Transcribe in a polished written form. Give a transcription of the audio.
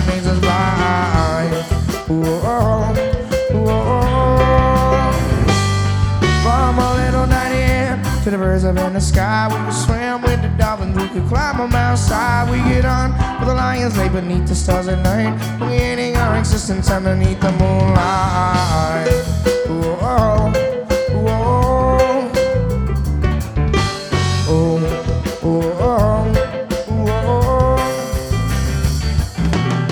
makes us blind. Whoa, whoa. From a little tiny ant to the birds up in the sky, we could swim with the dolphins, we could climb a mountainside. We get on with the lions, lay beneath the stars at night, creating our existence underneath the moonlight.